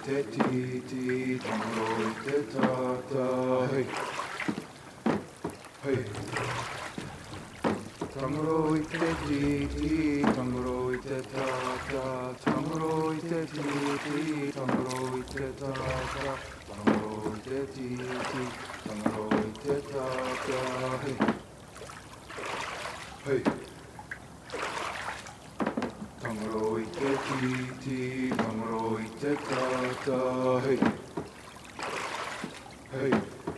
ite ti ti, tamro ite ta ta, hey. Hey. Tamro ite ti ti, tamro ite ta ta, tamro ite ti ti, tamro ite ta ta, tamro ite ti ti, tamro ite ta ta, hey. Hey. Tamro ite ti ti, tamro ite ta ta, hey. Hey.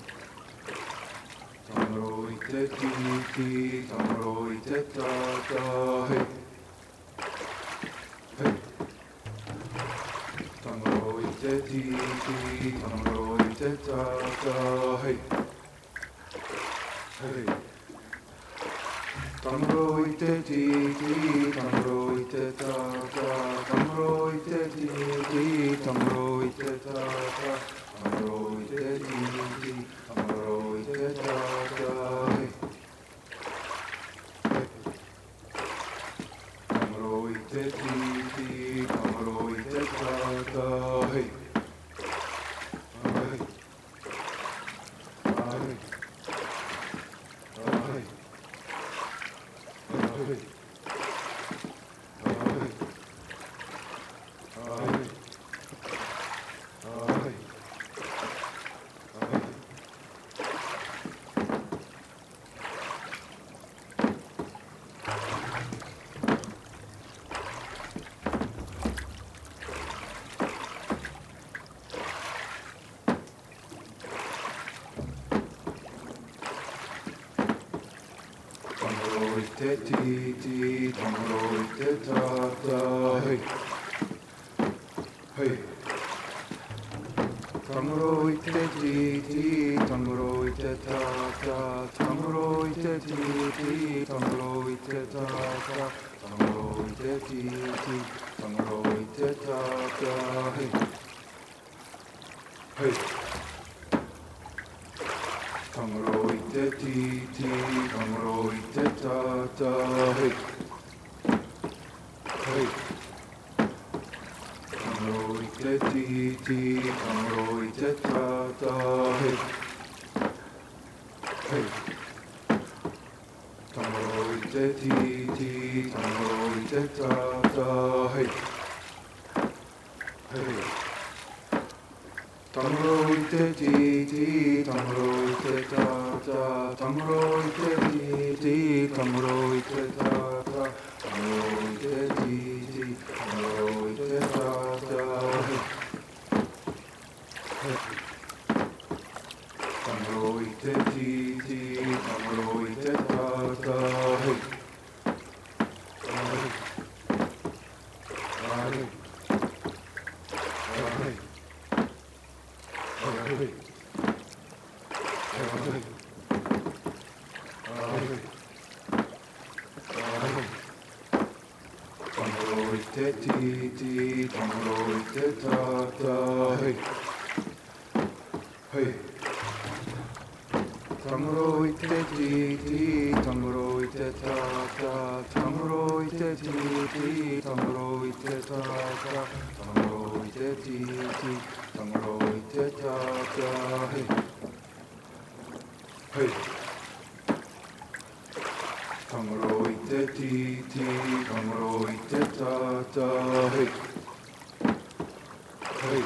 Tamro ite ti ti, tamro ite ta ta, hey. Hey. Tamro ite ti ti, tamro ite ta ta, hey. Hey. Tamro ite ti ti, tamro ite ta ta, tamro ite ti ti, tamro ite ta ta, tamro ite ti ti, tamro ite ta ta, hey. Tamro ite ti ti, tamro ite ta ta, hey. Hey. Hey. Hey. Tamro ite ti ti, tamro ite ta ta, hey. Hey. Tamro ite ti ti, tamro ite ta ta, tamro ite ti ti, tamro ite ta ta, tamro ite ti ti, tamro ite ta ta, hey. Hey. Tamro ite ti ti, tamro ite ta ta, hey. Hey. Tamro ite ti ti, tamro ite ta ta, hey. Hey. Tamro ite ti ti, tamro ite ta ta, hey. Hey. Tamro ite ti ti, tamro ite ta ta, tamro ite ti ti, tamro ite ta ta, tamro ite ti ti, tamro ite ta ta, hey. Hey. Tamro ite ti ti, tamro ite ta ta, hey. Hey. Hey. Hey. Hey. Tamro ite ti ti, tamro ite ta ta, hey. Hey. Tamro ite ti ti, tamro ite ta ta, tamro ite ti ti, tamro ite ta ta, tamro ite ti ti, tamro ite ta ta, hey. Hey. Tamro ite ti ti, tamro ite ta ta, hey. Hey.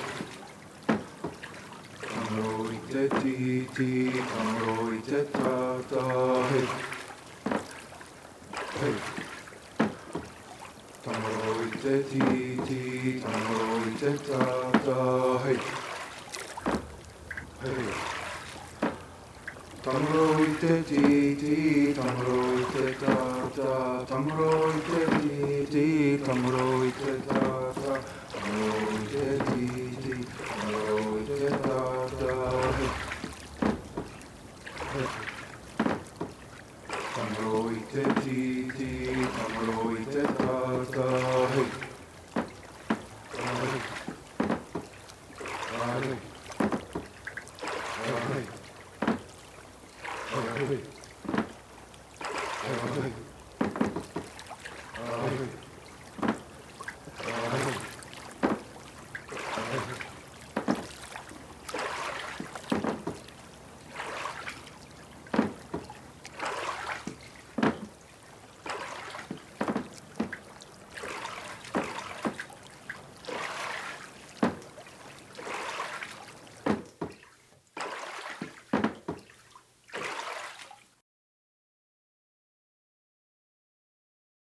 Tamro ite ti ti, tamro ite ta ta, hey. Hey. Tamro ite ti ti, tamro ite ta ta, hey. Hey. Tamro ite ti ti, tamro ite ta ta, tamro ite ti ti, tamro ite ta ta, tamro ite ti